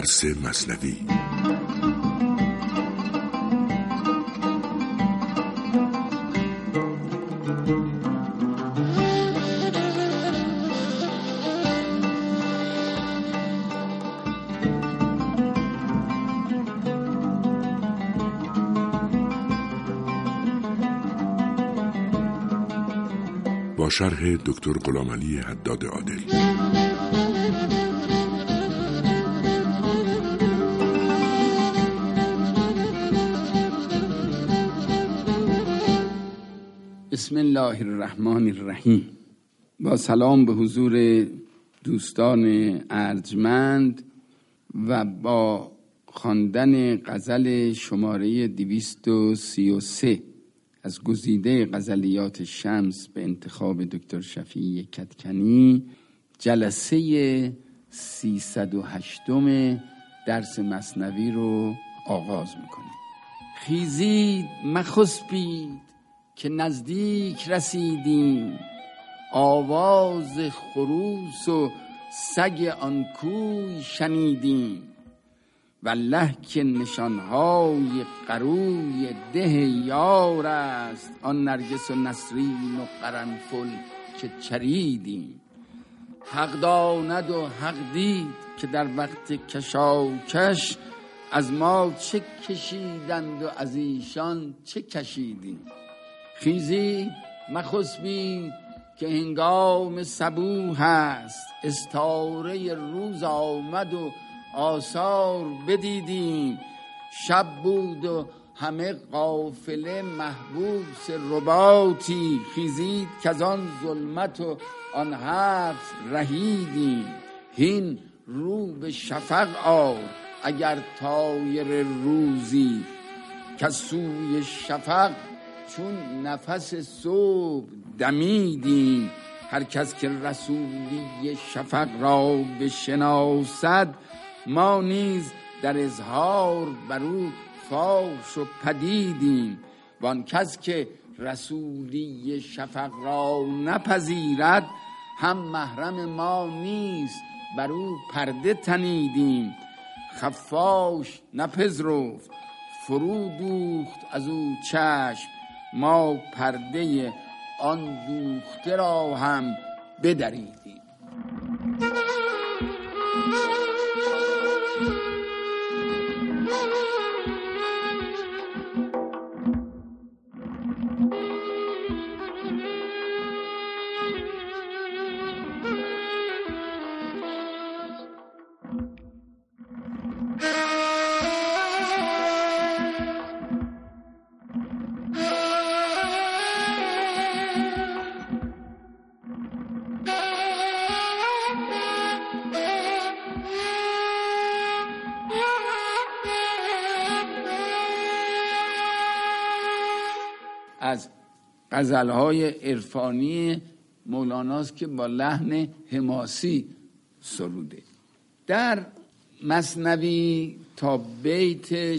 درس مثنوی. با شرح دکتر غلامعلی حداد عادل. بسم الله الرحمن الرحیم. با سلام به حضور دوستان ارجمند و با خواندن غزل شماره 233 از گزیده غزلیات شمس به انتخاب دکتر شفیع کدکنی، جلسه 308 درس مثنوی رو آغاز میکنیم. خیزید مخسبید که نزدیک رسیدیم، آواز خروس و سگ آن کوی شنیدیم. والله که نشانهای قروی ده یار است، آن نرگس و نسرین و قرنفل که چریدیم. حق داند و حق دید که در وقت کشاکش، از ما چه کشیدند و از ایشان چه کشیدیم. خیزید مخسبید که هنگام صبوح است، استاره روز آمد و آثار بدیدیم. شب بود و همه قافله محبوس رباطی، خیزید که از آن ظلمت و آن حبس رهیدیم. هین رو به شفق آر اگر طایر روزی، که سوی شفق چون نفس صبح دمیدیم. هر کس که رسولی شفق را بشناسد، ما نیز در اظهار بر او فاش و پدیدیم. وان کس که رسولی شفق را نپذیرد، هم محرم ما نیست بر او پرده تنیدیم. خفاش نپذرفت فرو دوخت از او چشم، ما پرده آن دوخته را هم بدریدیم. از غزل‌های عرفانی مولاناست که با لحن حماسی سروده. در مثنوی تا بیت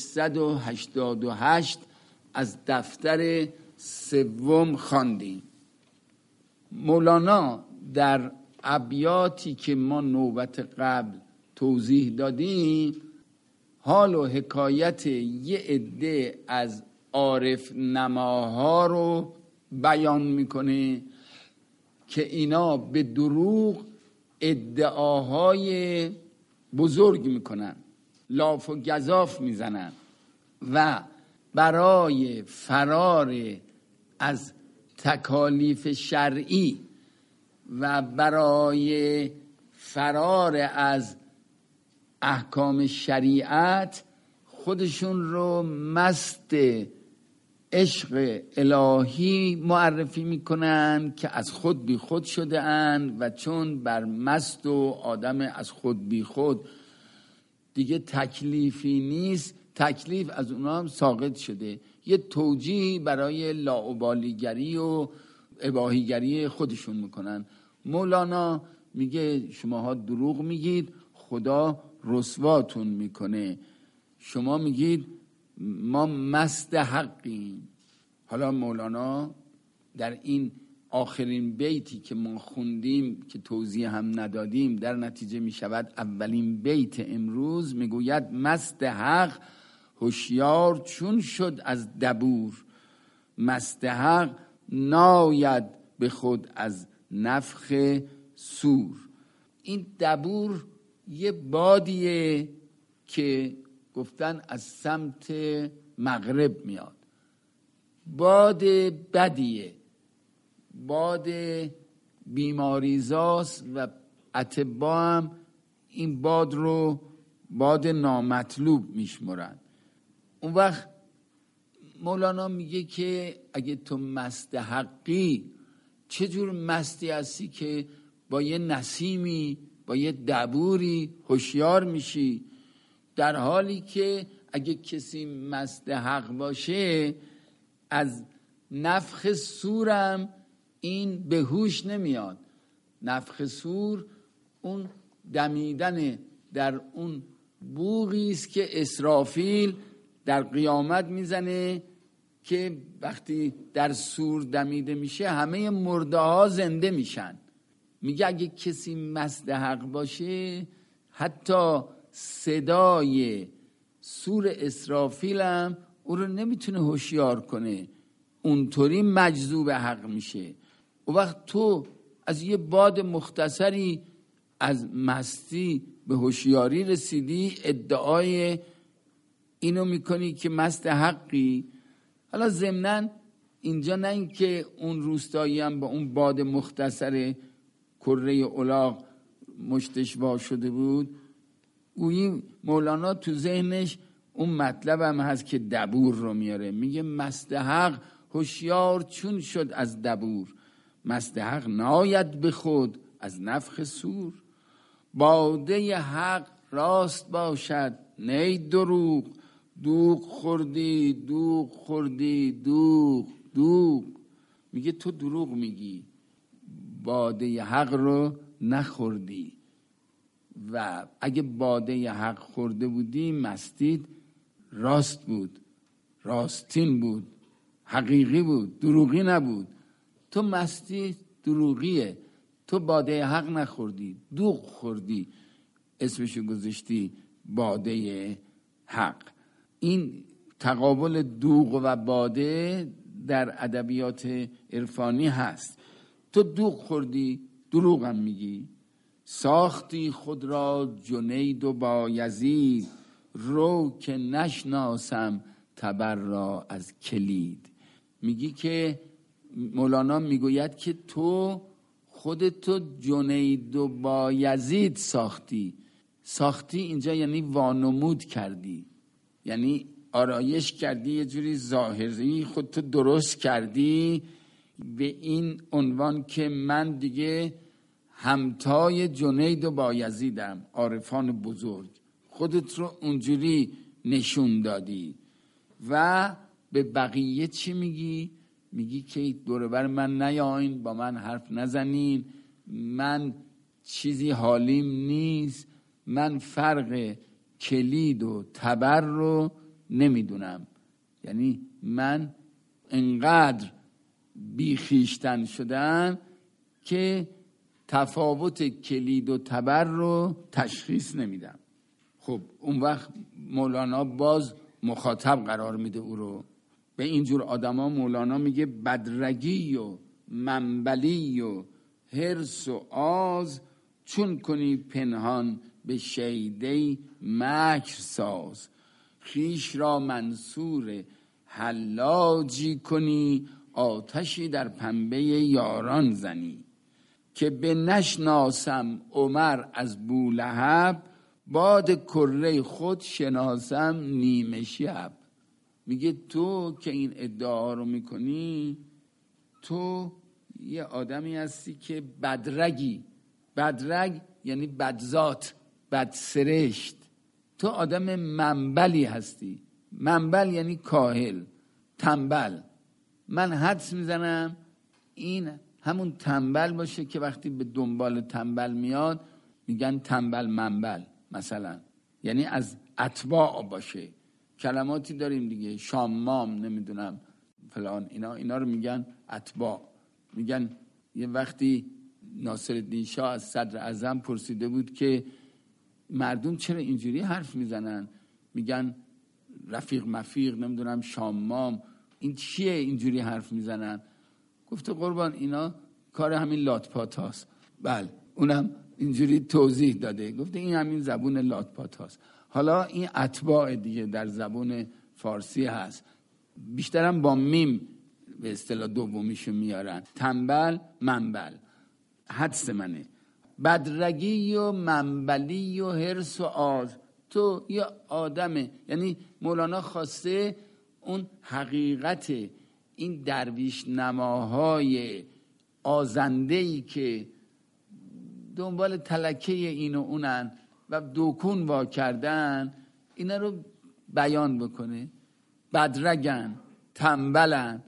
688 از دفتر سوم خواندیم. مولانا در ابیاتی که ما نوبت قبل توضیح دادیم، حال و حکایت یه عده از عارف نماها رو بیان میکنه که اینا به دروغ ادعاهای بزرگ میکنن، لاف و گزاف میزنن و برای فرار از تکالیف شرعی و برای فرار از احکام شریعت خودشون رو مست عشق الهی معرفی میکنن که از خود بی خود شده اند و چون بر مست و آدم از خود بی خود دیگه تکلیفی نیست، تکلیف از اونا هم ساقط شده، یه توجیهی برای لاابالیگری و اباحیگری خودشون میکنن. مولانا میگه شماها دروغ میگید، خدا رسواتون میکنه. شما میگید ما مست حقیم. حالا مولانا در این آخرین بیتی که ما خوندیم که توضیح هم ندادیم، در نتیجه می شود اولین بیت امروز. می گوید مست حق هوشیار چون شد از دبور، مست حق ناید به خود از نفخ صور. این دبور یه بادیه که گفتن از سمت مغرب میاد، باد بدیه، باد بیماریزاست و اطباء هم این باد رو باد نامطلوب میشمرن. اون وقت مولانا میگه که اگه تو مست حقی، چجور مستی هستی که با یه نسیمی، با یه دبوری هوشیار میشی، در حالی که اگه کسی مست حق باشه از نفخ صورم این به هوش نمیاد. نفخ صور اون دمیدن در اون بوقی است که اسرافیل در قیامت میزنه که وقتی در صور دمیده میشه همه مرده ها زنده میشن. میگه اگه کسی مست حق باشه حتی صدای صور اسرافیل هم او رو نمیتونه هوشیار کنه، اونطوری مجذوب حق میشه. اون وقت تو از یه باد مختصری از مستی به هوشیاری رسیدی، ادعای اینو میکنی که مست حقی. حالا ضمناً اینجا نه این که اون روستایی هم با اون باد مختصر کره الاغ مشتش وا شده بود، گویی مولانا تو ذهنش اون مطلب هم هست که دبور رو میاره. میگه مست حق هوشیار چون شد از دبور، مست حق ناید به خود از نفخ صور. باده حق راست باشد نی دروغ، دوغ خوردی دوغ خوردی دوغ دوغ. میگه تو دروغ میگی، باده حق رو نخوردی، و اگه باده حق خورده بودی مستید راست بود، راستین بود، حقیقی بود، دروغی نبود. تو مستی دروغیه، تو باده حق نخوردی، دوغ خوردی، اسمشو گذاشتی باده حق. این تقابل دوغ و باده در ادبیات عرفانی هست. تو دوغ خوردی، دروغ هم میگی. ساختی خود را جنید و بایزید، رو که نشناسم تبر را از کلید. میگی که مولانا میگوید که تو خودتو جنید و بایزید ساختی. ساختی اینجا یعنی وانمود کردی، یعنی آرایش کردی، یه جوری ظاهری خودتو درست کردی به این عنوان که من دیگه همتای جنید و بایزیدم، عارفان بزرگ. خودت رو اونجوری نشون دادی و به بقیه چی میگی؟ میگی که دور بر من نیاین، با من حرف نزنین، من چیزی حالیم نیست، من فرق کلید و تبر رو نمیدونم. یعنی من انقدر بیخیشتن شدم که تفاوت کلید و تبر رو تشخیص نمیدم. خب اون وقت مولانا باز مخاطب قرار میده او رو. به اینجور آدما مولانا میگه بدرگی و منبلی و حرص و آز، چون کنی پنهان به شیده مکر ساز. خیش را منصور حلاجی کنی، آتشی در پنبه یاران زنی. که به نشناسم عمر از بولهب، باد کره خود شناسم نیمه شب. میگه تو که این ادعا رو میکنی، تو یه آدمی هستی که بدرگی. بدرگ یعنی بدذات، بدسرشت. تو آدم منبلی هستی. منبل یعنی کاهل، تنبل. من حدس میزنم این همون تنبل باشه که وقتی به دنبال تنبل میاد میگن تنبل منبل مثلا، یعنی از اتباع باشه. کلماتی داریم دیگه، شامام، نمیدونم فلان، اینا رو میگن اتباع. میگن یه وقتی ناصرالدین شاه از صدر اعظم پرسیده بود که مردم چرا اینجوری حرف میزنن، میگن رفیق مفیق، نمیدونم شامام، این چیه اینجوری حرف میزنن؟ گفته قربان اینا کار همین لاتپاتاست. بله اونم اینجوری توضیح داده، گفته این همین زبون لاتپاتاست. حالا این اتباع دیگه در زبون فارسی هست، بیشترم با میم به اصطلاح دومیشو میارن. تنبل، منبل، حدس منه. بدرگی و منبلی و حرص و آز. تو یه آدمه، یعنی مولانا خواسته اون حقیقت این درویش نماهای آزندهی که دنبال تلکه این و اونن و دوکون وا کردن، اینا رو بیان بکنه. بدرگن، تنبلن،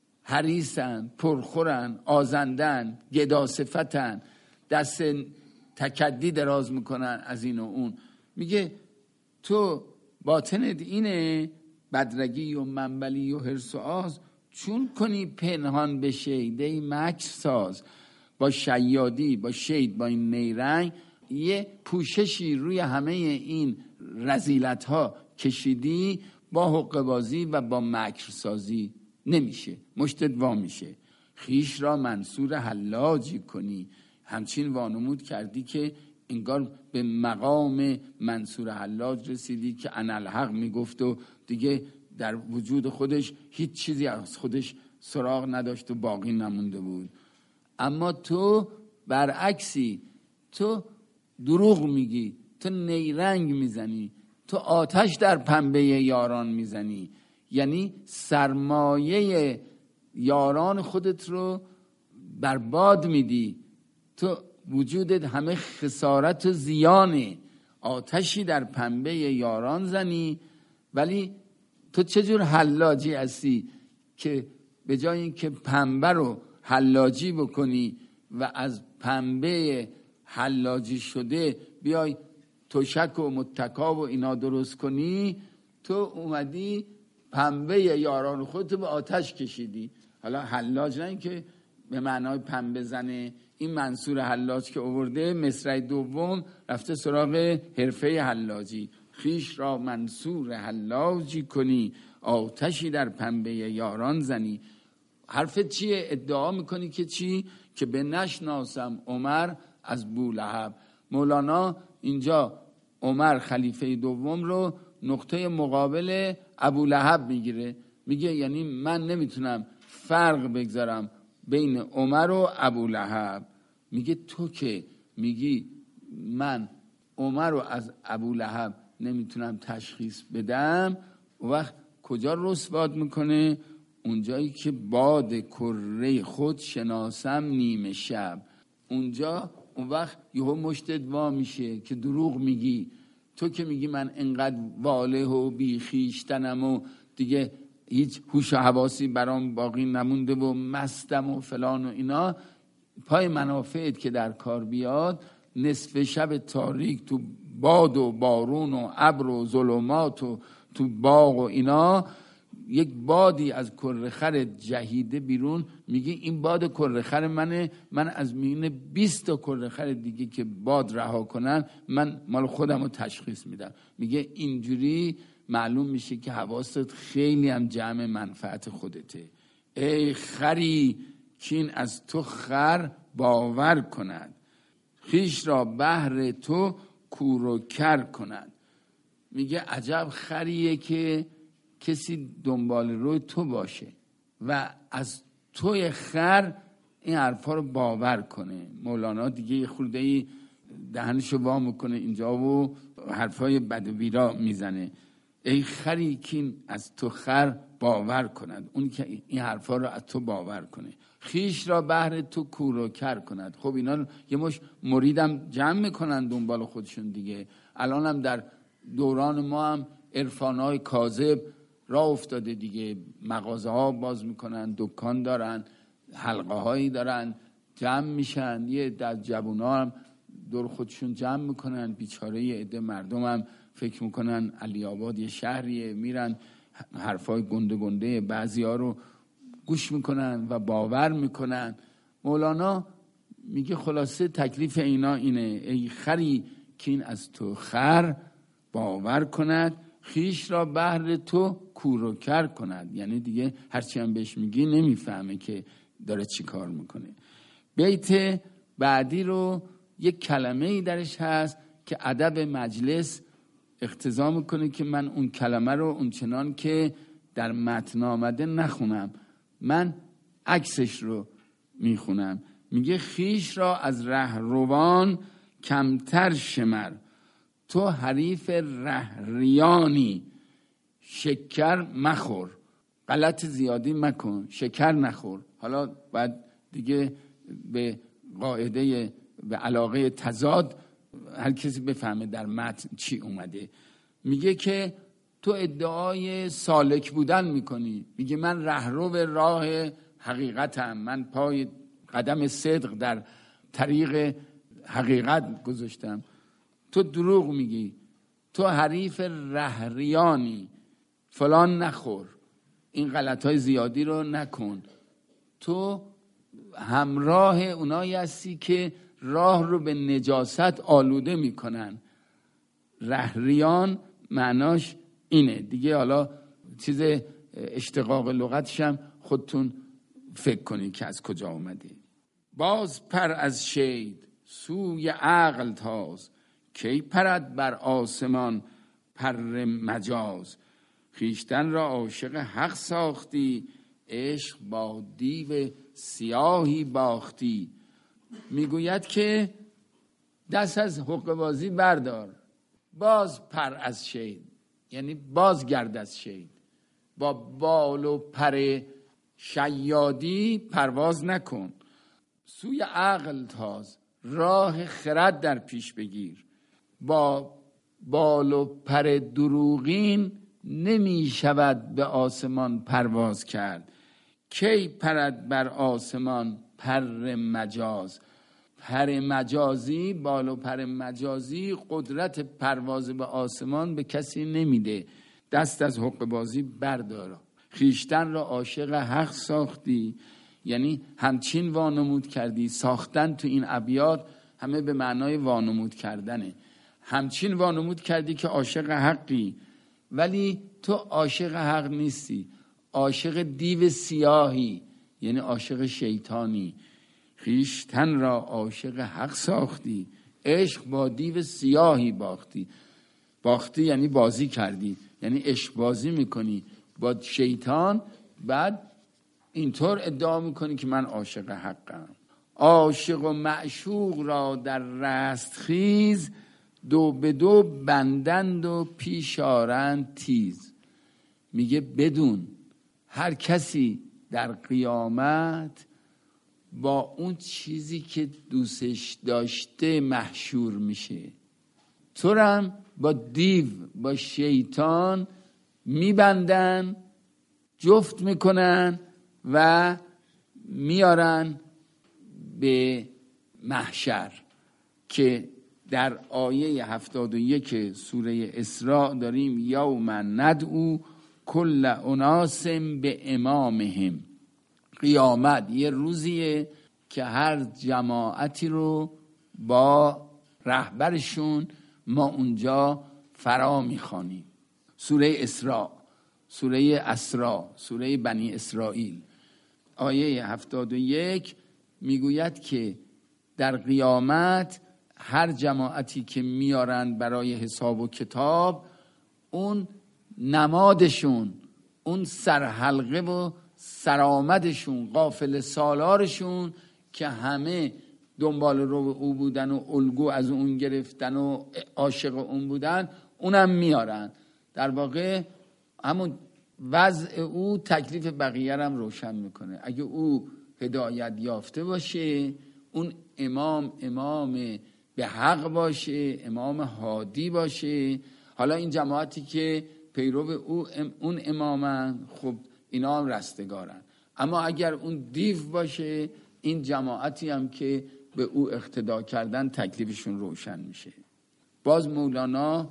حریصن، پرخورن، آزندن، گداصفتن، دست تکدی دراز میکنن از این و اون. میگه تو باطنت اینه، بدرگی و منبلی و حرص و آز، چون کنی پنهان به شیده مکر ساز. با شیادی، با شید، با این نیرنگ یه پوششی روی همه این رذیلت ها کشیدی، با حقه بازی و با مکر سازی نمیشه، مشتت وا میشه. خیش را منصور حلاجی کنی، همچین وانمود کردی که انگار به مقام منصور حلاج رسیدی که انالحق میگفت و دیگه در وجود خودش هیچ چیزی از خودش سراغ نداشت و باقی نمونده بود. اما تو برعکسی، تو دروغ میگی، تو نیرنگ میزنی، تو آتش در پنبه یاران میزنی، یعنی سرمایه یاران خودت رو برباد میدی. تو وجودت همه خسارت و زیانه، آتشی در پنبه یاران زنی. ولی تو چجور حلاجی هستی که به جای اینکه پنبه رو حلاجی بکنی و از پنبه حلاجی شده بیای تشک و متکا و اینا درست کنی، تو اومدی پنبه یاران خودت به آتش کشیدی. حالا حلاج نه که به معنای پنبه زنه، این منصور حلاج که آورده مصرع دوم رفته سراغ حرفه حلاجی. خیش را منصور حلاجی کنی، آتشی در پنبه یاران زنی. حرفت چیه؟ ادعا میکنی که چی؟ که به نشناسم عمر از بولهب. مولانا اینجا عمر خلیفه دوم رو نقطه مقابل ابولهب میگیره، میگه یعنی من نمیتونم فرق بگذارم بین عمر و ابولهب. میگه تو که میگی من عمر رو از ابولهب نمیتونم تشخیص بدم، و وقت کجا رسواد میکنه؟ اونجایی که باد کره خود شناسم نیمه شب. اونجا اون وقت یهو مشتت وا میشه که دروغ میگی. تو که میگی من انقدر واله و بیخیشتنم و دیگه هیچ هوش و حواسی برام باقی نمونده و مستم و فلان و اینا، پای منافعت که در کار بیاد، نصف شب تاریک تو باد و بارون و ابر و ظلمات و تو باغ و اینا، یک بادی از کره‌خر جهیده بیرون، میگه این باد کره‌خر منه، من از میون 20 تا کره‌خر دیگه که باد رها کنن من مال خودم رو تشخیص میدم. میگه اینجوری معلوم میشه که حواست خیلی هم جمع منفعت خودته. ای خری کین از تو خر باور کند، خیش را بهر تو کور و کر کند. میگه عجب خریه که کسی دنبال روی تو باشه و از توی خر این حرفا رو باور کنه. مولانا دیگه یه خورده دهنشو وا میکنه اینجا و حرفای بدویرا میزنه. ای خری کین از تو خر باور کند، اون که این حرفا رو از تو باور کنه. خیش را بهر تو کور و کر کند. خب اینا یه مش مریدم جمع میکنن دنبال خودشون دیگه. الان هم در دوران ما هم عرفانای کاذب راه افتاده دیگه، مغازه ها باز میکنن، دکان دارن، حلقه هایی دارن، جمع میشن. یه در جوون ها هم دور خودشون جمع میکنن، بیچاره یه عده مردم هم فکر میکنن علی آباد یه شهریه، میرن حرفای گنده گنده بعضی ها رو گوش میکنن و باور میکنن مولانا میگه خلاصه تکلیف اینا اینه: ای خری که این از تو خر باور کند، خیش را بهر تو کور و کر کند. یعنی دیگه هرچی هم بهش میگی نمیفهمه که داره چی کار میکنه. بیت بعدی رو یک کلمه ای درش هست که ادب مجلس اقتضا میکنه که من اون کلمه رو اونچنان که در متن آمده نخونم، من عکسش رو میخونم. میگه خیش را از رهروان کمتر شمر، تو حریف رهریانی شکر مخور. غلط زیادی مکن، شکر نخور. حالا باید دیگه به قاعده به علاقه تضاد هر کسی بفهمه در متن چی اومده. میگه که تو ادعای سالک بودن میکنی، میگه من رهرو راه حقیقتم، من پای قدم صدق در طریق حقیقت گذاشتم. تو دروغ میگی، تو حریف رهریانی، فلان نخور، این غلطهای زیادی رو نکن، تو همراه اونایی هستی که راه رو به نجاست آلوده میکنن. رهریان معناش اینه دیگه. حالا چیز اشتقاق لغتش هم خودتون فکر کنید که از کجا اومده. باز پر از شید سوی عقل تاز، کی پرد بر آسمان پر مجاز. خیشتن را عاشق حق ساختی، عشق با دیو سیاهی باختی. میگوید که دست از حقه بازی بردار، باز پر از شید، یعنی باز گرد از شید. با بال و پر شیادی پرواز نکن، سوی عقل تاز، راه خرد در پیش بگیر. با بال و پر دروغین نمی شود به آسمان پرواز کرد. کی پرد بر آسمان پر مجاز. پر مجازی، بال و پر مجازی قدرت پرواز به آسمان به کسی نمیده. دست از حقه بازی بردار. خیشتن را عاشق حق ساختی، یعنی همچین وانمود کردی. ساختن تو این ابیات همه به معنای وانمود کردنه. همچین وانمود کردی که عاشق حقی، ولی تو عاشق حق نیستی، عاشق دیو سیاهی، یعنی عاشق شیطانی. خیشتن را عاشق حق ساختی، عشق با دیو سیاهی باختی. باختی یعنی بازی کردی، یعنی عشق بازی میکنی با شیطان. بعد اینطور ادعا میکنی که من عاشق حقم. عاشق و معشوق را در رستخیز، دو به دو بندند و پیش آرند تیز. میگه بدون هر کسی در قیامت با اون چیزی که دوستش داشته محشور میشه. تو هم با دیو، با شیطان میبندن، جفت میکنن و میارن به محشر، که در آیه 71 سوره اسراء داریم یوم ندعو کل اناس به امامهم. قیامت یه روزیه که هر جماعتی رو با رهبرشون ما اونجا فرا میخوانیم. سوره اسراء، سوره اسراء، سوره بنی اسرائیل، آیه 71 میگوید که در قیامت هر جماعتی که میارن برای حساب و کتاب، اون نمادشون، اون سرحلقه و سرآمدشون، قافله سالارشون که همه دنبال رو او بودن و الگو از اون گرفتن و عاشق اون بودن، اونم میارن. در واقع همون وضع او تکلیف بقیه هم روشن میکنه. اگه او هدایت یافته باشه، اون امام به حق باشه، امام هادی باشه، حالا این جماعتی که پیرو اون امامن، خب اینا هم رستگارن. اما اگر اون دیو باشه، این جماعتی هم که به او اقتدا کردن تکلیفشون روشن میشه. باز مولانا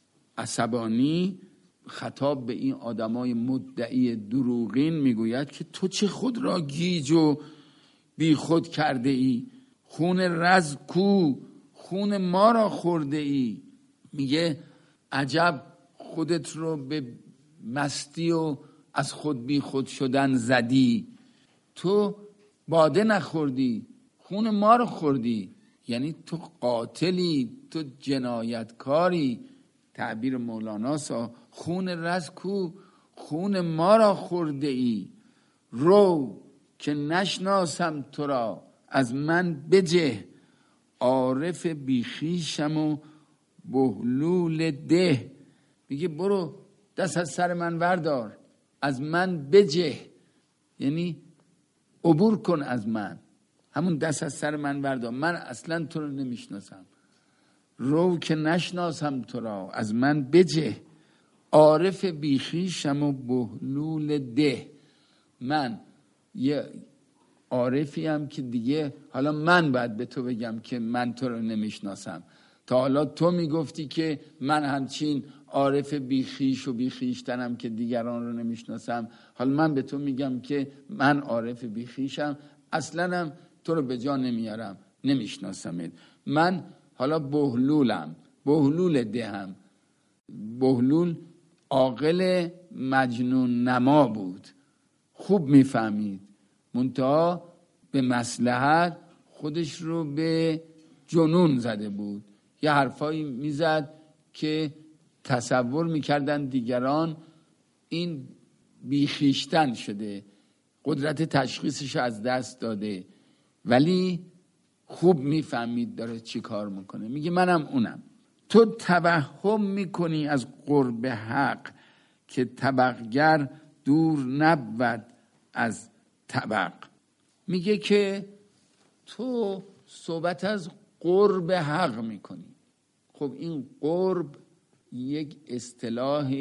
عصبانی خطاب به این آدمای مدعی دروغین میگوید که تو چه خود را گیج و بی خود کرده ای؟ خون رز کو؟ خون ما را خورده ای. میگه عجب خودت رو به مستی و از خود بی خود شدن زدی. تو باده نخوردی، خون ما رو خوردی، یعنی تو قاتلی، تو جنایتکاری. تعبیر مولاناسا خون رز کو؟ خون ما را خورده ای. رو که نشناسم تو را از من بجه، عارف بیخیشم و بهلول ده. میگه برو دست از سر من وردار، از من بجه، یعنی عبور کن از من، همون دست از سر من وردار، من اصلا تو رو نمیشناسم. رو که نشناسم تو را از من بجه، عارف بیخیشم و بهلول ده. من یه عارفی هم که دیگه حالا من باید به تو بگم که من تو رو نمیشناسم. تا حالا تو میگفتی که من همچین عارف بیخیش و بیخیشتنم که دیگران رو نمیشناسم. حالا من به تو میگم که من عارف بیخیشم، اصلا هم تو رو به جا نمیارم، نمیشناسمت. من حالا بهلولم، بهلول دهم. بهلول عاقل مجنون نما بود، خوب میفهمید، منتها به مصلحت خودش رو به جنون زده بود. یه حرفایی میزد که تصور میکردن دیگران این بیخیشتن شده، قدرت تشخیصش از دست داده، ولی خوب میفهمید داره چی کار میکنه. میگه منم اونم. تو توهم میکنی از قرب حق، که طبقگر دور نبود از طبق. میگه که تو صحبت از قرب حق میکنی. خب این قرب یک اصطلاح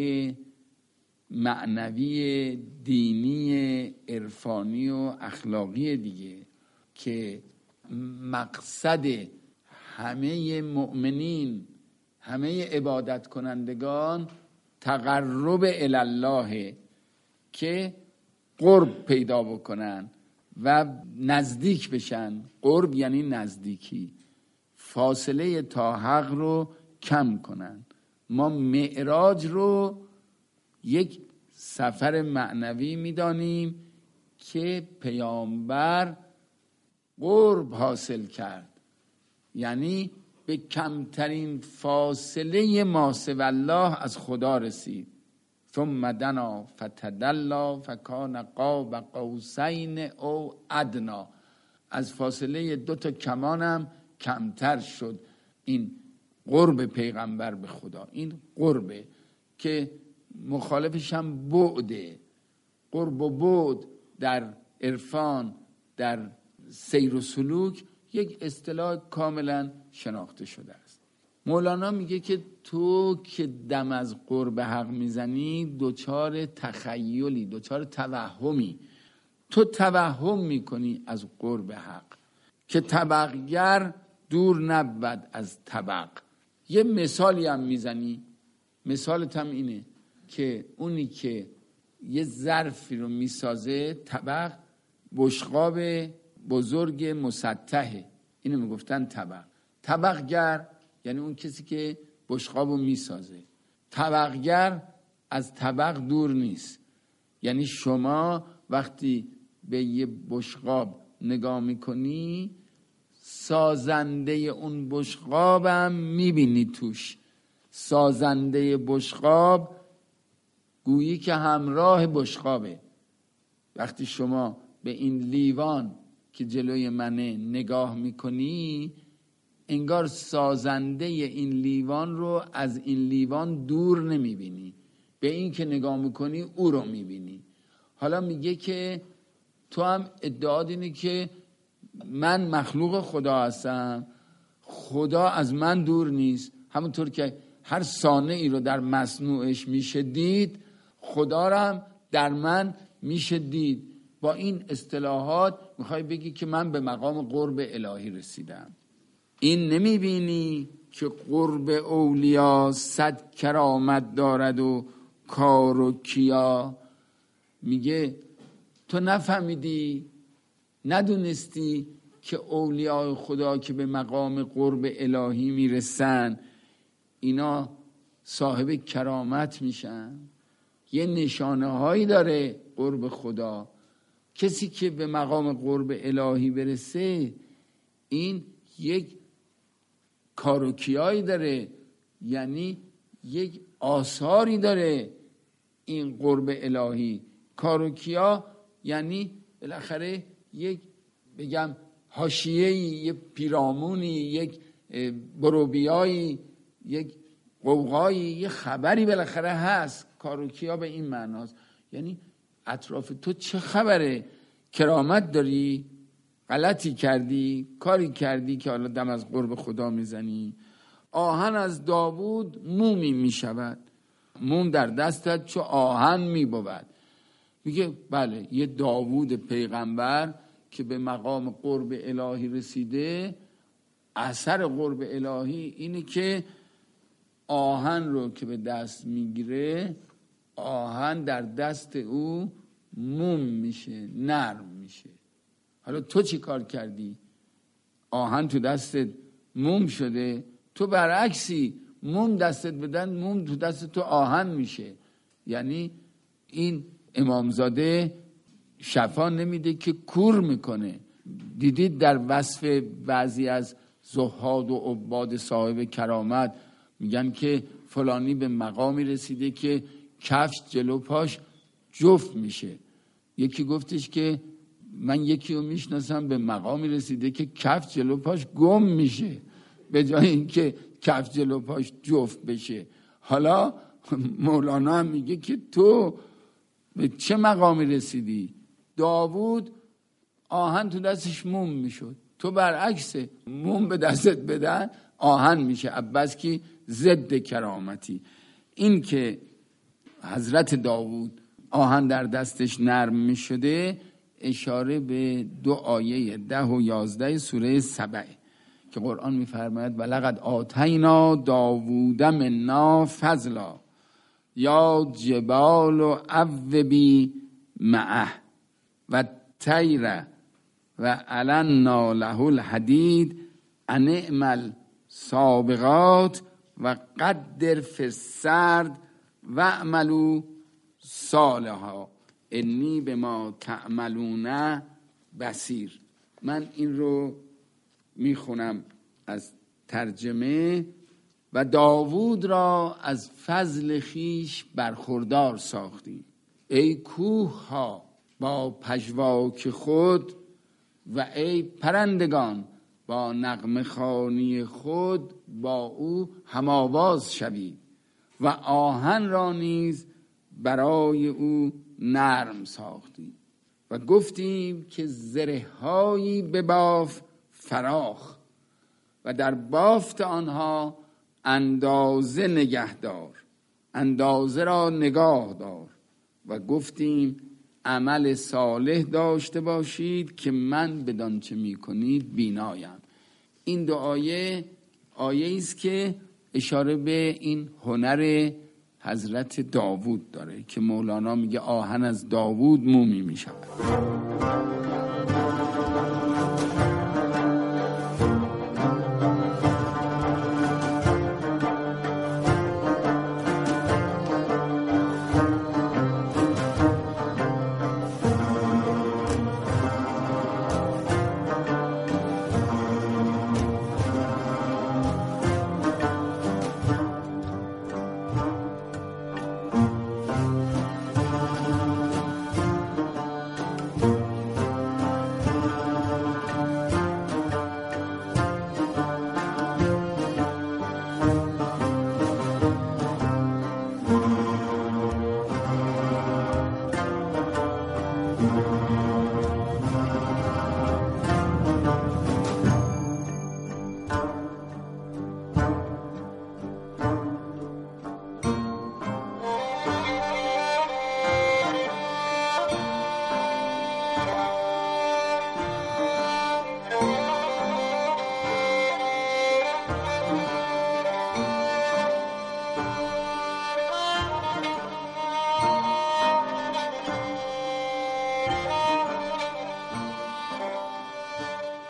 معنوی دینی عرفانی و اخلاقی دیگه که مقصد همه مؤمنین، همه عبادت کنندگان تقرب الله، که قرب پیدا بکنن و نزدیک بشن. قرب یعنی نزدیکی، فاصله تا حق رو کم کنن. ما معراج رو یک سفر معنوی میدانیم که پیامبر قرب حاصل کرد، یعنی به کمترین فاصله ما سوی الله از خدا رسید. ثم دنا فتدلا فکان قاب قوسین او ادنا. از فاصله 2 کمانم کمتر شد این قرب پیغمبر به خدا. این قربه که مخالفش هم بعده. قرب و بعد در عرفان، در سیر و سلوک یک اصطلاح کاملا شناخته شده است. مولانا میگه که تو که دم از قرب حق میزنی دوچار تخیلی، دوچار توهمی. تو توهم میکنی از قرب حق که طبقگر دور نبود از طبق. یه مثالی هم میزنی، مثالت هم اینه که اونی که یه ظرفی رو میسازه، طبق بشقاب بزرگ مسطحه، اینو میگفتن طبق. طبقگر یعنی اون کسی که بشقاب رو میسازه. طبقگر از طبق دور نیست، یعنی شما وقتی به یه بشقاب نگاه میکنی، سازنده اون بشقابم میبینی توش. سازنده بشقاب گویی که همراه بشقابه. وقتی شما به این لیوان که جلوی منه نگاه میکنی، انگار سازنده این لیوان رو از این لیوان دور نمیبینی، به این که نگاه میکنی او رو میبینی. حالا میگه که تو هم ادعا اینه که من مخلوق خدا هستم، خدا از من دور نیست. همونطور که هر صانعی رو در مصنوعش میشه دید، خدا رو هم در من میشه دید. با این اصطلاحات میخوای بگی که من به مقام قرب الهی رسیدم. این نمیبینی که قرب اولیا 100 کرامت دارد و کار و کیا. میگه تو نفهمیدی ندونستی که اولیاء خدا که به مقام قرب الهی میرسن اینا صاحب کرامت میشن؟ یه نشانه هایی داره قرب خدا. کسی که به مقام قرب الهی برسه این یک کاروکیایی داره، یعنی یک آثاری داره این قرب الهی. کاروکیا یعنی بالاخره یک بگم حاشیه‌ای، یک پیرامونی، یک بروبیایی، یک قوقایی، یک خبری بالاخره هست. کاروکیا به این معناست، یعنی اطراف تو چه خبره؟ کرامت داری؟ غلطی کردی؟ کاری کردی که حالا دم از قرب خدا میزنی؟ آهن از داوود مومی میشود. موم در دستت چو آهن میبود. میگه بله، یه داوود پیغمبر که به مقام قرب الهی رسیده، اثر قرب الهی اینه که آهن رو که به دست میگیره، آهن در دست او موم میشه، نرم میشه. حالا تو چی کار کردی؟ آهن تو دستت موم شده، تو برعکسی، موم دستت بدن موم تو دست تو آهن میشه. یعنی این امامزاده شفا نمیده که کور میکنه. دیدید در وصف بعضی از زهاد و عباد صاحب کرامت میگن که فلانی به مقامی رسیده که کفش جلو پاش جفت میشه. یکی گفتش که من یکی رو میشناسم به مقامی رسیده که کفش جلو پاش گم میشه به جای اینکه کفش جلو پاش جفت بشه. حالا مولانا هم میگه که تو به چه مقامی رسیدی؟ داوود آهن تو دستش موم میشد، تو برعکسه، موم به دستت بدن آهن میشه. عباس کی ضد کرامتی. این که حضرت داوود آهن در دستش نرم میشده اشاره به 2 آیه 10 و 11 سوره سبع که قرآن میفرماید ولقد آتینا داوود منا فضلا یا جبال و اوبی معه و طیر و علنا له الحدید ان اعمل سابغات و قدر فی السرد و اعملوا صالحا انی بما تعملون بصیر. من این رو میخونم از ترجمه. و داوود را از فضل خیش برخوردار ساختیم. ای کوه ها با پژواک خود و ای پرندگان با نغمه خوانی خود با او هماواز شوید و آهن را نیز برای او نرم ساختیم و گفتیم که زره هایی بباف فراخ و در بافت آنها اندازه نگهدار، اندازه را نگاه دار و گفتیم عمل صالح داشته باشید که من بدان چه می کنید بینایم. این 2 آیه است که اشاره به این هنر حضرت داوود داره که مولانا میگه آهن از داوود مومی می شود.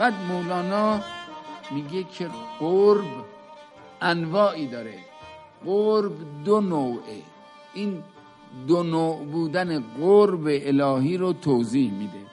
بعد مولانا میگه که قرب انواعی داره. قرب دو نوعه. این دو نوع بودن قرب الهی رو توضیح میده.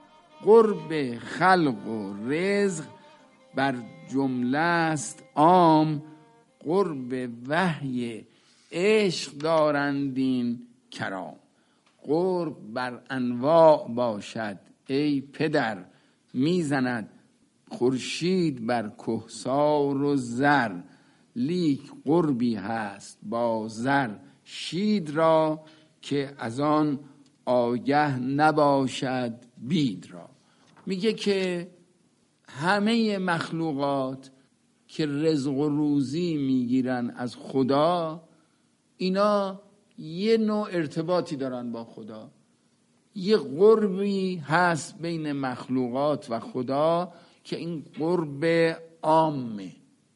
قرب خلق و رزق بر جمله است عام، قرب وحی عشق دارندین کرام. قرب بر انواع باشد ای پدر، میزند خورشید بر کهسار و زر. لیک قربی هست با زر شید را، که از آن آگه نباشد بید را. میگه که همه مخلوقات که رزق و روزی میگیرن از خدا، اینا یه نوع ارتباطی دارن با خدا. یه قربی هست بین مخلوقات و خدا که این قرب عامه.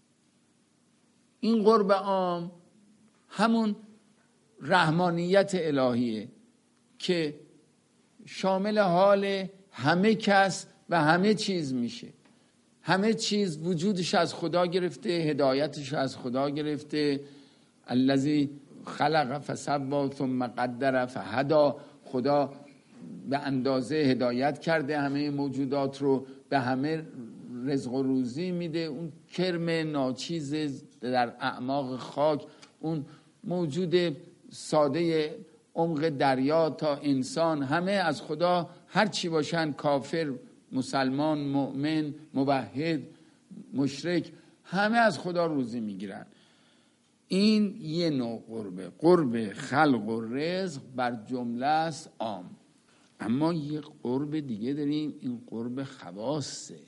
این قرب عام همون رحمانیت الهیه که شامل حال همه کس و همه چیز میشه. همه چیز وجودش از خدا گرفته، هدایتش از خدا گرفته. الذی خلق فسوی ثم قدر فهدی. خدا به اندازه هدایت کرده همه موجودات رو، به همه رزق و روزی میده. اون کرم ناچیز در اعماق خاک، اون موجود ساده عمق دریا تا انسان، همه از خدا، هر چی باشن، کافر، مسلمان، مؤمن، موحد، مشرک، همه از خدا روزی میگیرن. این یه نوع قربه. قرب خلق و رزق بر جمله است عام. اما یه قرب دیگه داریم، این قرب خواصه،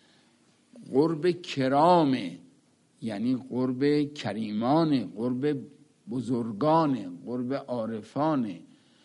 قرب کرامه، یعنی قرب کریمانه، قرب بزرگانه، قرب عارفانه.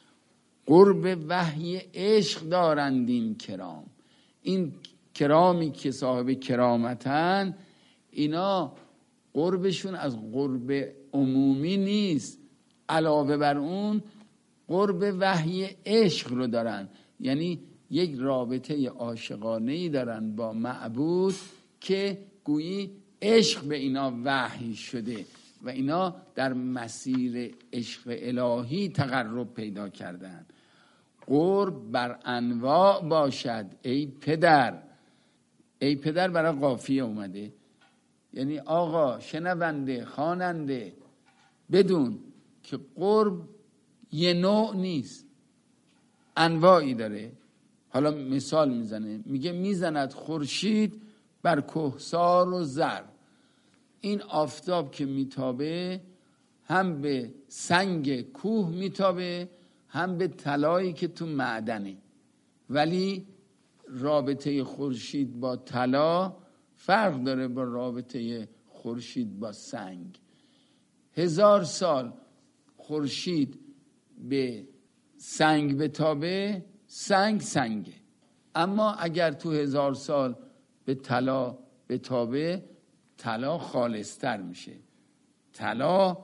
قرب وحی عشق دارند این کرام. این کرامی که صاحب کرامتن، اینا قربشون از قرب عمومی نیست، علاوه بر اون قرب وحی عشق رو دارن. یعنی یک رابطه عاشقانه‌ای دارن با معبود که گویی عشق به اینا وحی شده و اینا در مسیر عشق الهی تقرب پیدا کردن. قرب بر انواع باشد ای پدر. ای پدر برای قافیه اومده، یعنی آقا، شنونده، خواننده، بدون که قرب یه نوع نیست، انواعی داره. حالا مثال میزنه، میگه میزند خورشید بر کهسار و زر. این آفتاب که میتابه، هم به سنگ کوه میتابه، هم به طلایی که تو معدنه. ولی رابطه خورشید با طلا فرق داره با رابطه خورشید با سنگ. 1000 سال خورشید به سنگ بتابه، سنگ سنگه. اما اگر تو 1000 سال به طلا بتابه، طلا خالصتر میشه. طلا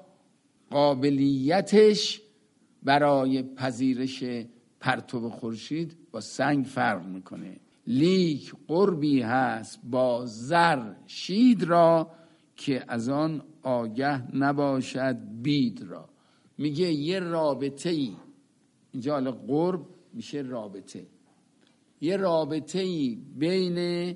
قابلیتش برای پذیرش پرتو خورشید با سنگ فرق میکنه. لیک قربی هست با زر شید را، که از آن آگه نباشد بید را. میگه یه رابطه ای، اینجا حالا قرب میشه رابطه، یه رابطه ای بین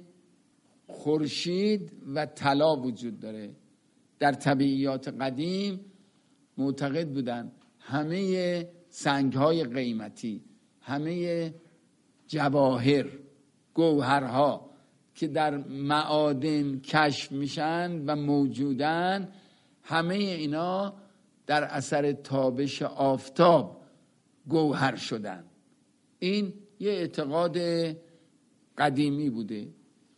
خورشید و طلا وجود داره. در طبیعیات قدیم معتقد بودن همه سنگ‌های قیمتی، همه جواهر، گوهرها که در معادن کشف میشن و موجودن، همه اینا در اثر تابش آفتاب گوهر شدن. این یه اعتقاد قدیمی بوده.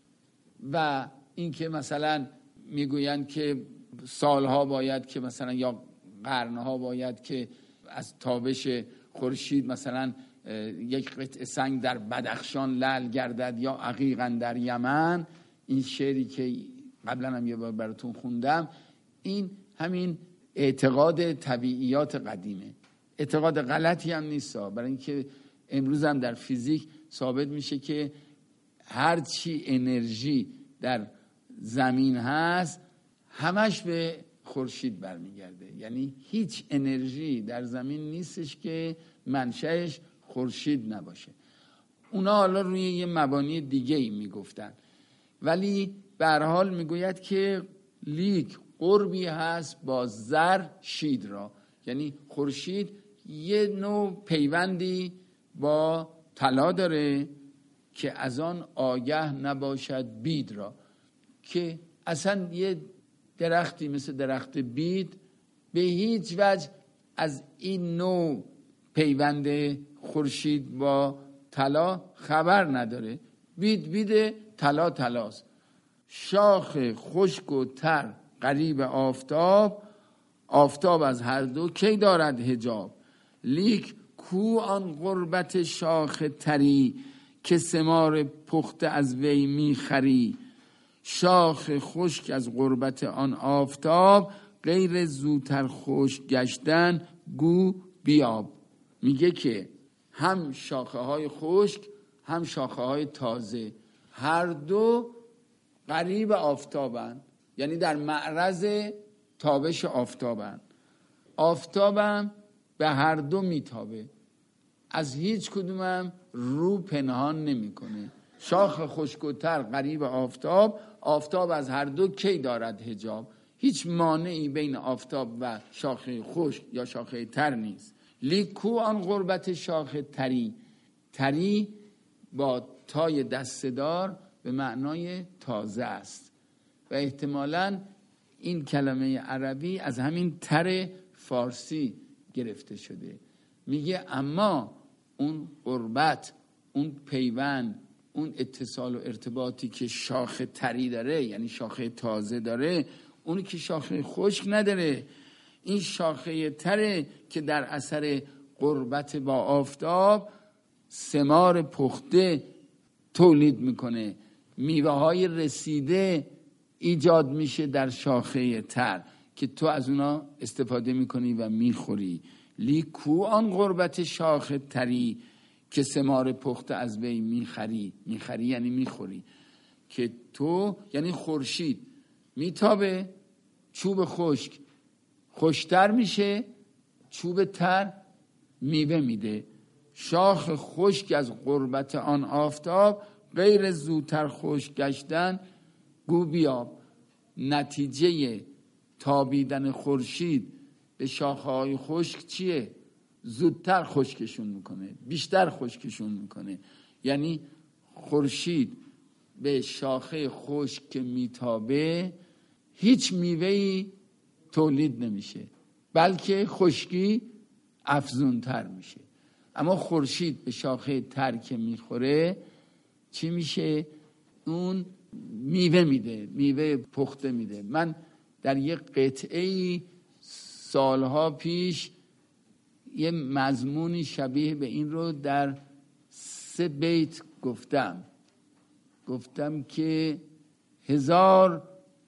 و این که مثلا میگویند که سالها باید که مثلا یا قرنها باید که از تابش خورشید مثلا یک قطعه سنگ در بدخشان لعل گردد یا عقیقا در یمن. این شعری که قبلا هم یه بار براتون خوندم، این همین اعتقاد طبیعیات قدیمه. اعتقاد غلطی هم نیست، برای اینکه امروز هم در فیزیک ثابت میشه که هرچی انرژی در زمین هست همش به خورشید برمیگرده. یعنی هیچ انرژی در زمین نیستش که منشأش خورشید نباشه. اونا حالا روی یه مبانی دیگه ای میگفتن، ولی به هر حال میگوید که لیک قربی هست با زر شید را. یعنی خورشید یه نوع پیوندی با طلا داره که از آن آگه نباشد بید را، که اصلا یه درختی مثل درخت بید به هیچ وجه از این نوع پیوند خورشید با طلا خبر نداره. بید طلا طلاست. شاخ خشک و تر قریب آفتاب، آفتاب از هر دو کی دارد حجاب. لیک کو آن قربت شاخ تری، که ثمار پخته از وی می خری. شاخ خشک از قربت آن آفتاب، غیر زودتر خشک گشتن گو بیاب. میگه که هم شاخه های خشک هم شاخه های تازه هر دو قریب آفتابن، یعنی در معرض تابش آفتابن. آفتابم به هر دو میتابه، از هیچ کدومم رو پنهان نمیکنه. شاخ خشک و تر قریب آفتاب، آفتاب از هر دو کی دارد حجاب. هیچ مانعی بین آفتاب و شاخه خشک یا شاخه تر نیست. لیکو آن قربت شاخ تری، تری با تای دسته‌دار به معنای تازه است و احتمالاً این کلمه عربی از همین تر فارسی گرفته شده. میگه اما اون قربت، اون پیوند، اون اتصال و ارتباطی که شاخ تری داره، یعنی شاخه تازه داره، اونی که شاخه خشک نداره. این شاخه تره که در اثر قربت با آفتاب ثمار پخته تولید میکنه، میوه های رسیده ایجاد میشه در شاخه تر که تو از اونا استفاده میکنی و میخوری. لیکو آن قربت شاخ تری، که ثمار پخته از وی میخری. میخری یعنی میخوری. که تو یعنی خورشید میتابه، چوب خشک خوشتر میشه، چوب تر میوه میده. شاخ خشک از قربت آن آفتاب، غیر زودتر خشک گشتن گو بیاب. نتیجه تابیدن خورشید به شاخه‌های خشک چیه؟ زودتر خشکشون میکنه، بیشتر خشکشون میکنه. یعنی خورشید به شاخه خشک که میتابه هیچ میوه‌ای تولید نمیشه، بلکه خشکی افزونتر میشه. اما خورشید به شاخه تر که میخوره چی میشه؟ اون میوه میده، میوه پخته میده. من در یک قطعه سالها پیش یه مضمونی شبیه به این رو در 3 بیت گفتم که 1000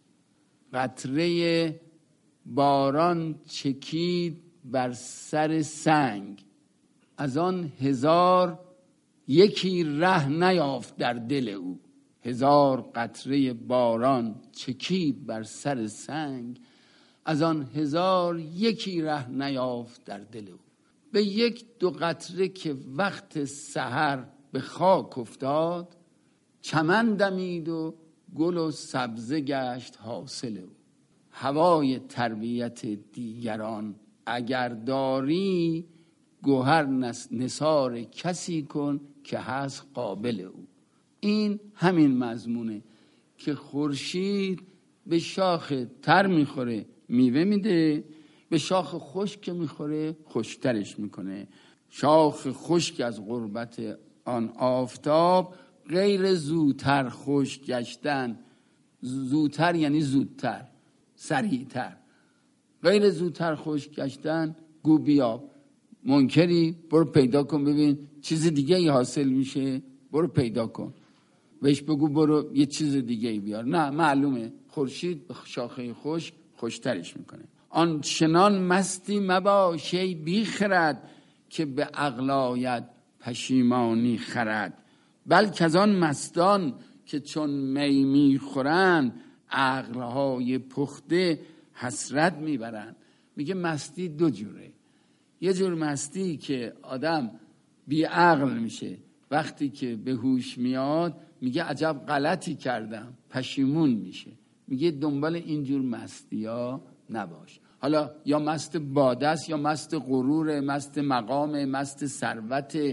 قطره باران چکید بر سر سنگ، از آن 1000 یکی ره نیافت در دل او. 1000 قطره باران چکید بر سر سنگ، از آن 1000 یکی ره نیافت در دل او. به 1-2 قطره که وقت سحر به خاک افتاد، چمن دمید و گل و سبزه گشت حاصل او. هوای تربیت دیگران اگر داری، گوهر نثار کسی کن که هست قابل او. این همین مضمونه که خورشید به شاخ تر میخوره میوه میده، به شاخ خشک که میخوره خشکترش میکنه. شاخ خشک از قربت آن آفتاب، غیر زودتر خشک گشتن. زودتر یعنی زودتر، سریعتر. غیر زودتر خشک گشتن گو بیاب. منکری برو پیدا کن ببین چیز دیگه ای حاصل میشه، برو پیدا کن. بهش بگو برو یه چیز دیگه ای بیار. نه، معلومه خورشید به شاخه خشک خوشترش میکنه. آن چنان مستی مباش ای بی خرد، که به عقل آید پشیمانی خرد. بلکه از آن مستان که چون می میخورن عقلهای پخته حسرت میبرن. میگه مستی دو جوره. یه جور مستی که آدم بی عقل میشه، وقتی که به هوش میاد میگه عجب غلطی کردم، پشیمون میشه. میگه دنبال اینجور مستی ها نباش. حالا یا مست باده است، یا مست غرور، مست مقام، مست ثروت،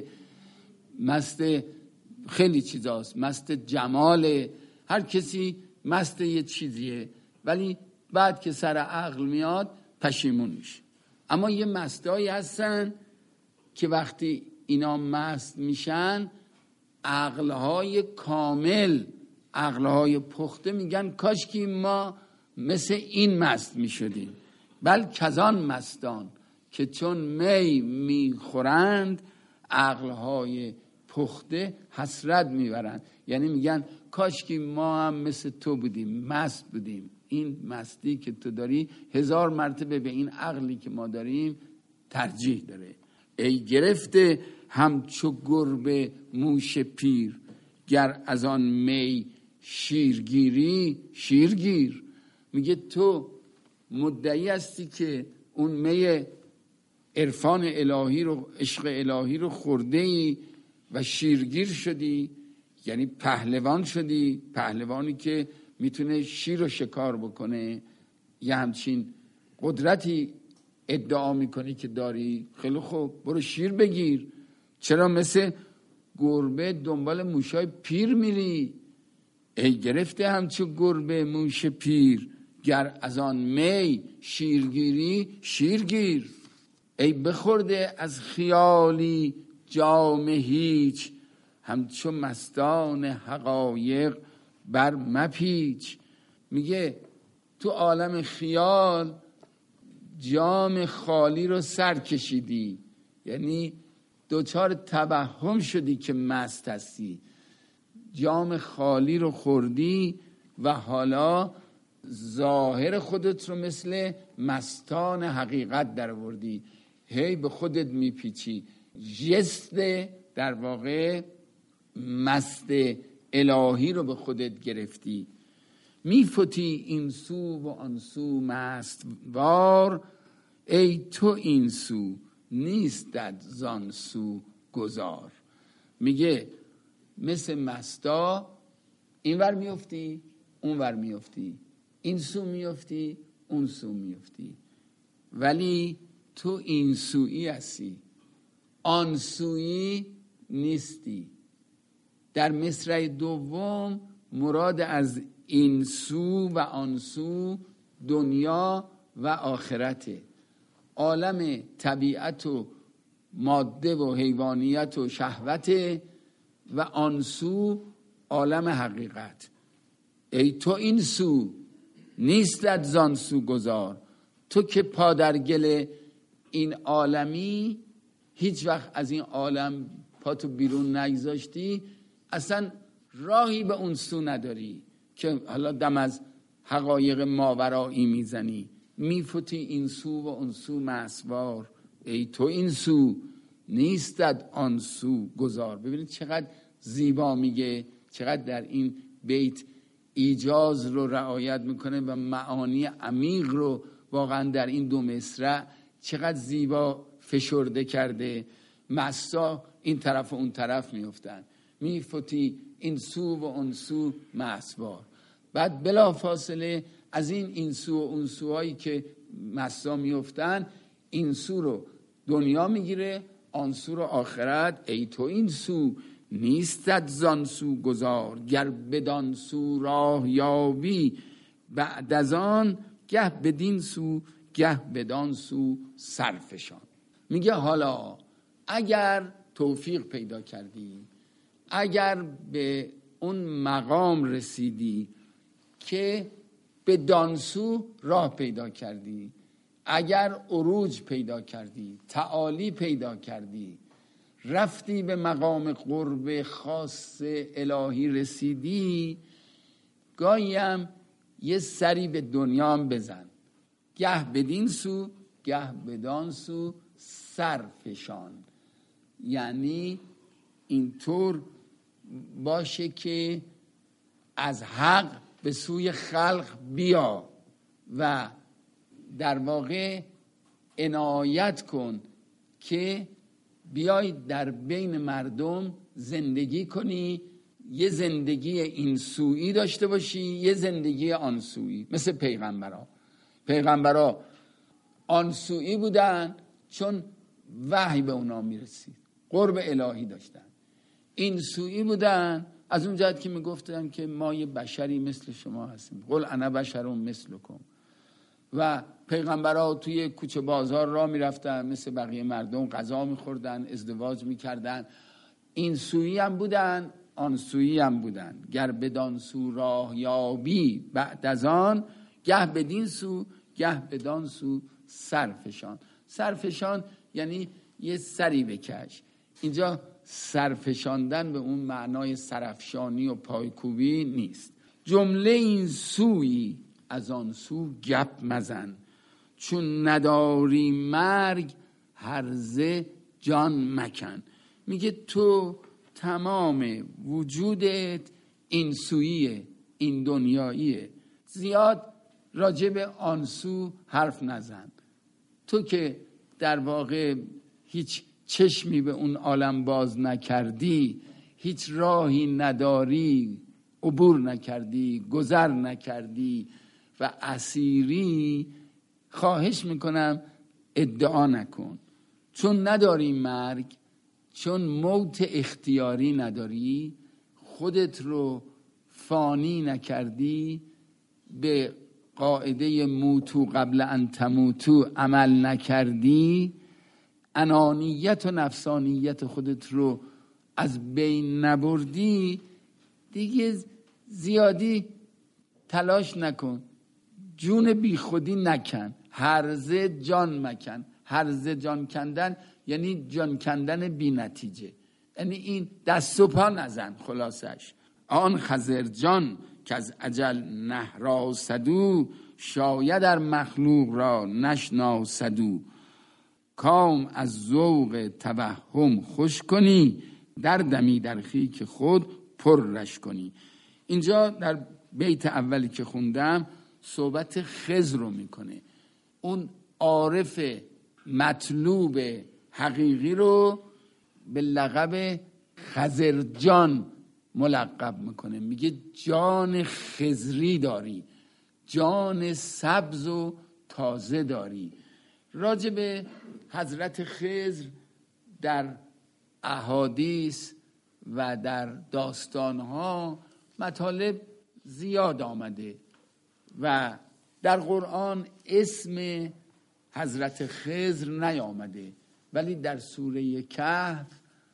مست خیلی چیزاست، مست جمال. هر کسی مست یه چیزیه، ولی بعد که سر عقل میاد پشیمون میشه. اما یه مستایی هستن که وقتی اینا مست میشن، عقلهای کامل، عقلهای پخته میگن کاش که ما مثل این مست میشدیم. بلکه از آن مستان که چون می میخورند عقلهای پخته حسرت میبرند. یعنی میگن کاش که ما هم مثل تو بودیم، مست بودیم. این مستی که تو داری 1000 مرتبه به این عقلی که ما داریم ترجیح داره. ای گرفته همچو گربه موش پیر، گر از آن می شیرگیری شیرگیر. میگه تو مدعی هستی که اون می عرفان الهی رو، عشق الهی رو خورده ای و شیرگیر شدی، یعنی پهلوان شدی، پهلوانی که میتونه شیر رو شکار بکنه. یه همچین قدرتی ادعا میکنی که داری. خیلی خوب، برو شیر بگیر. چرا مثل گربه دنبال موشای پیر میری؟ ای گرفته همچو گربه موش پیر، گر از آن می شیرگیری شیرگیر. ای بخورده از خیالی جام هیچ، همچو مستان حقایق بر مپیچ. میگه تو عالم خیال جام خالی رو سر کشیدی، یعنی دوچار توهم شدی که مست هستی. جام خالی رو خوردی و حالا ظاهر خودت رو مثل مستان حقیقت در آوردی، هی به خودت میپیچی. جست در واقع مست الهی رو به خودت گرفتی. میفتی این سو و آن سو مست وار، ای تو این سو نیستت زان سو گذار. میگه مثل مستا این ور میفتی اون ور میفتی، این سو میفتی اون سو میفتی، ولی تو این سویی هستی، آن سویی نیستی. در مصرع دوم مراد از این سو و آن سو دنیا و آخرته. عالم طبیعت و ماده و حیوانیت و شهوت و آن سو عالم حقیقت. ای تو این سو نیستت زان سو گذار. تو که پا در گل این عالمی، هیچ وقت از این عالم پاتو بیرون نگذاشتی، اصلا راهی به اون سو نداری که حالا دم از حقایق ماورایی میزنی. میفتی این سو و اون سو مسوار، ای تو این سو نیستد آن سو گذار. ببینید چقدر زیبا میگه، چقدر در این بیت ایجاز رو رعایت میکنه و معانی عمیق رو واقعا در این دو مصرع چقدر زیبا فشرده کرده. مستا این طرف و اون طرف میفتن، میفتی این سو و اون سو مسوار. بعد بلا فاصله از این سو و اون سوهایی که مستا میفتن، این سو رو دنیا میگیره، آن سو رو آخرت. ای تو این سو نیستت زان سو گذار، گر بدان سو راه یابی بعد از آن، گه بدین سو گه بدان سو سرفشان. میگه حالا اگر توفیق پیدا کردی، اگر به اون مقام رسیدی که به دانسو راه پیدا کردی، اگر عروج پیدا کردی، تعالی پیدا کردی، رفتی به مقام قرب خاص الهی رسیدی، گاهی هم یه سری به دنیا هم بزن، گه بدین سو گه بدان سو سرفشان. یعنی اینطور باشه که از حق به سوی خلق بیا و در واقع عنایت کن که بیای در بین مردم زندگی کنی، یه زندگی این سویی داشته باشی، یه زندگی آن سویی. مثل پیغمبرها آن سویی بودن چون وحی به اونا میرسید، قرب الهی داشتن. این سویی بودن از اون جهت که میگفتن که ما یه بشری مثل شما هستیم، قل انا بشر مثلکم. و پیغمبرها توی کوچه بازار راه میرفتن مثل بقیه مردم، غذا میخوردن، ازدواج میکردن. این سویی هم بودن، آن سویی هم بودن. گر بدان سو راه یابی بعد از آن، گه بدین سو گه بدان سو سرفشان یعنی یه سری بکش. اینجا سرفشاندن به اون معنای سرفشانی و پایکوبی نیست. جمله این سویی از آن سو گپ مزن، چون نداری مرگ هرزه جان مکن. میگه تو تمام وجودت این سویه، این دنیاییه، زیاد راجع به آن سو حرف نزن. تو که در واقع هیچ چشمی به اون عالم باز نکردی، هیچ راهی نداری، عبور نکردی، گذر نکردی و اسیری، خواهش میکنم ادعا نکن. چون نداری مرگ، چون موت اختیاری نداری، خودت رو فانی نکردی، به قاعده موتو قبل ان تموتو عمل نکردی، انانیت و نفسانیت خودت رو از بین نبردی، دیگه زیادی تلاش نکن، جون بی خودی نکن، هرزه جان مکن. هرزه جان کندن یعنی جان کندن بی نتیجه، یعنی این دست و پا نزن. خلاصش آن خضر جان که از اجل نهراسدو، شاید در مخلوق را نشناسدو. کام از ذوق توهم خوش کنی، در دمی در خیک خود پرش کنی. اینجا در بیت اولی که خوندم صحبت خضر رو میکنه. اون عارف مطلوب حقیقی رو به لقب خضرجان ملقب میکنه. میگه جان خضری داری، جان سبز و تازه داری. راجع به حضرت خضر در احادیث و در داستانها مطالب زیاد آمده و در قرآن اسم حضرت خضر نیامده، ولی در سوره کهف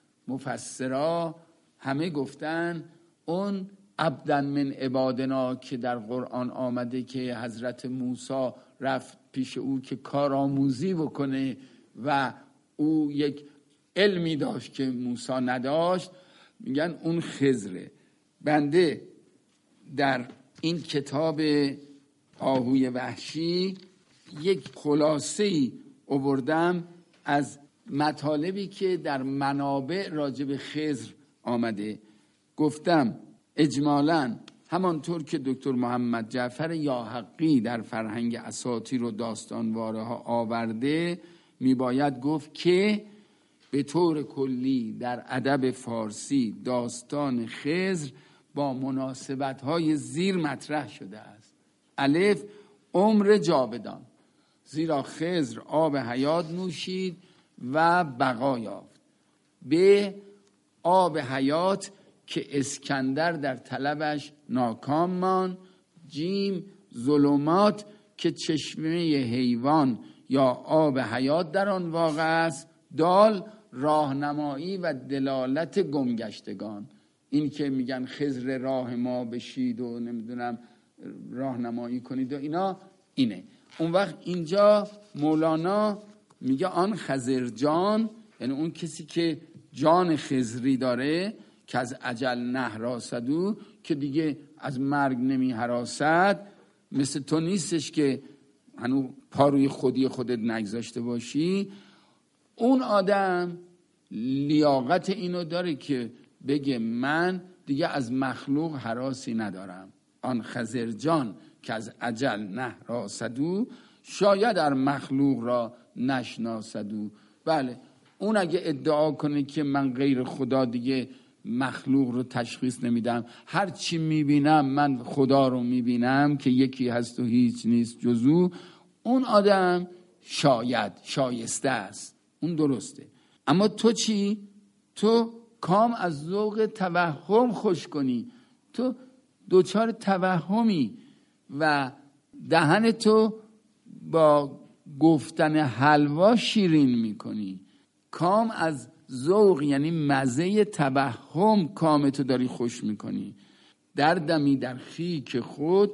مفسرا همه گفتن اون عبداً من عبادنا که در قرآن آمده که حضرت موسی رفت پیش او که کارآموزی بکنه و او یک علمی داشت که موسی نداشت، میگن اون خضره. بنده در این کتاب آهوی وحشی یک خلاصه‌ای آوردم از مطالبی که در منابع راجع به خضر آمده. گفتم اجمالاً همانطور که دکتر محمد جعفر یاحقی در فرهنگ اساطیر و داستانواره ها آورده، میباید گفت که به طور کلی در ادب فارسی داستان خضر با مناسبت‌های زیر مطرح شده است. الف، عمر جاودان، زیرا خضر آب حیات نوشید و بقا یافت. ب، آب حیات که اسکندر در طلبش ناکام ماند. جیم، ظلمات که چشمه حیوان یا آب حیات در آن واقع است. دال، راهنمایی و دلالت گمگشتگان. این که میگن خضر راه ما بشید و نمیدونم راهنمایی کنید و اینا، اینه. اون وقت اینجا مولانا میگه آن خضر جان، یعنی اون کسی که جان خضری داره که از اجل نهراسدو، که دیگه از مرگ نمی هراسد، مثل تو نیستش که هنو پا روی خودی خودت نگذاشته باشی. اون آدم لیاقت اینو داره که بگه من دیگه از مخلوق هراسی ندارم. آن خضر جان که از اجل نه راسدو، شاید در مخلوق را نشناسدو. بله، اون اگه ادعا کنه که من غیر خدا دیگه مخلوق رو تشخیص نمیدم، هر چی میبینم من خدا رو میبینم که یکی هست و هیچ نیست جزو، اون آدم شاید شایسته است، اون درسته. اما تو چی؟ تو کام از ذوق توهم خوش کنی، تو دوچار توهمی و دهن تو با گفتن حلوا شیرین میکنی. کام از ذوق یعنی مزه توهم کام تو داری خوش میکنی. در دمی در خیک خود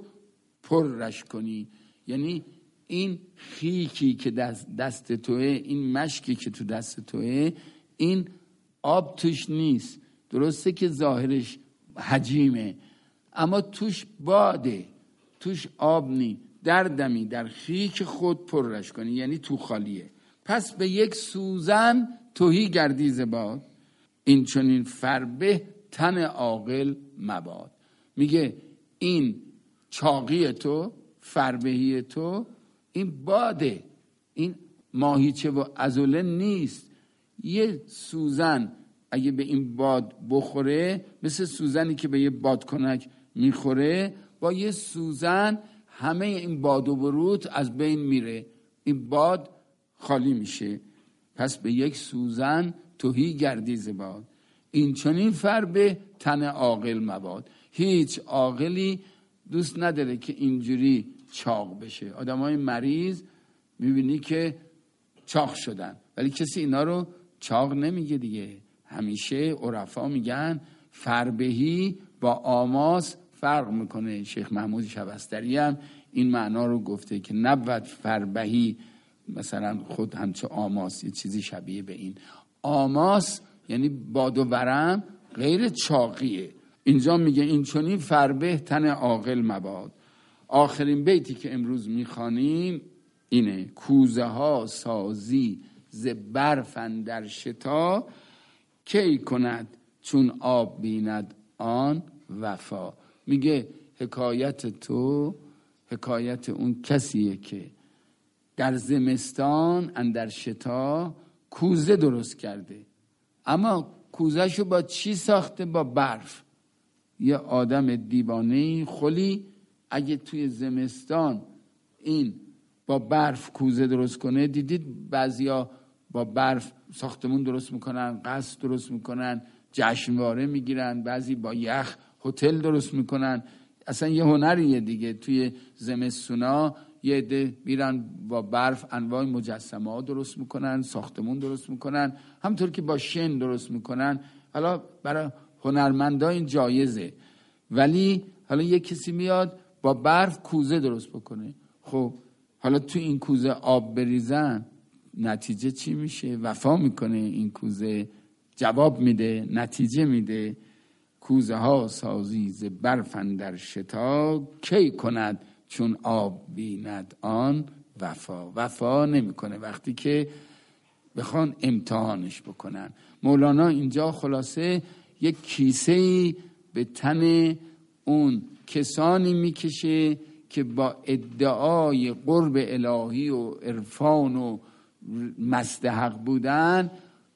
پرش کنی، یعنی این خیکی که دست توه، این مشکی که تو دست توه، این آب توش نیست، درسته که ظاهرش حجیمه اما توش باده، توش آب نی. در دمی در خیک خود پرش کنی، یعنی تو خالیه. پس به یک سوزن تهی گردی ز باد، این چنین فربه تن عاقل مباد. میگه این چاقی تو، فربهی تو، این باده، این ماهیچه و عضله نیست. یه سوزن اگه به این باد بخوره، مثل سوزنی که به یه بادکنک میخوره، با یه سوزن همه این باد و بروت از بین میره، این باد خالی میشه. پس به یک سوزن تهی گردی ز باد، این چنین فربه تن عاقل مباد. هیچ عاقلی دوست نداره که اینجوری چاق بشه. آدمای مریض میبینی که چاق شدن، ولی کسی اینا رو چاق نمیگه دیگه. همیشه عرفا میگن فربهی با آماس فرق میکنه. شیخ محمود شبستری هم این معنا رو گفته که نبود فربهی مثلا خود همچه آماس، یه چیزی شبیه به این. آماس یعنی باد و ورم، غیر چاقیه. اینجا میگه این چنین فربه تن عاقل مباد. آخرین بیتی که امروز میخوانیم اینه: کوزه ها سازی ز برف اندر شتا، کی کند چون آب بیند آن وفا. میگه حکایت تو حکایت اون کسیه که در زمستان اندر شتا کوزه درست کرده، اما کوزهشو با چی ساخته؟ با برف. یه آدم دیوانه‌ای خلی اگه توی زمستان این با برف کوزه درست کنه، دیدید بعضیا با برف ساختمون درست میکنن، قصر درست میکنن، جشنواره میگیرن، بعضی با یخ هتل درست میکنن. اصلا یه هنریه دیگه. توی زمستونا یه عده میرن با برف انواع مجسمه ها درست میکنن، ساختمون درست میکنن، همطور که با شن درست میکنن. حالا برای هنرمندا این جایزه، ولی حالا یه کسی میاد با برف کوزه درست بکنه. خب حالا تو این کوزه آب بریزن، نتیجه چی میشه؟ وفا میکنه این کوزه؟ جواب میده؟ نتیجه میده؟ کوزه ها سازی ز برف اندر شتا، کی کند چون آب بیند آن وفا. وفا نمیکنه وقتی که بخوان امتحانش بکنن. مولانا اینجا خلاصه یک کیسه‌ای به تن اون کسانی میکشه که با ادعای قرب الهی و عرفان و مستحق بودن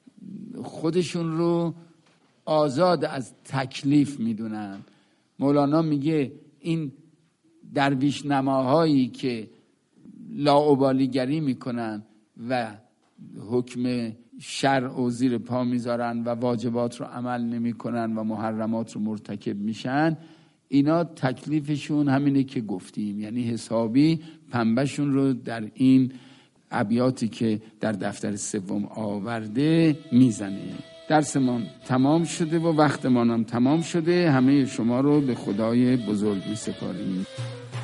خودشون رو آزاد از تکلیف میدونن. مولانا میگه این درویش نماهایی که لاابالیگری میکنن و حکم شرع و زیر پا میذارن و واجبات رو عمل نمیکنن و محرمات رو مرتکب میشن، اینا تکلیفشون همینه که گفتیم، یعنی حسابی پنبهشون رو در این ابیاتی که در دفتر سوم آورده میزنه. درسمان تمام شده و وقتمان هم تمام شده. همه شما رو به خدای بزرگ میسپاریم.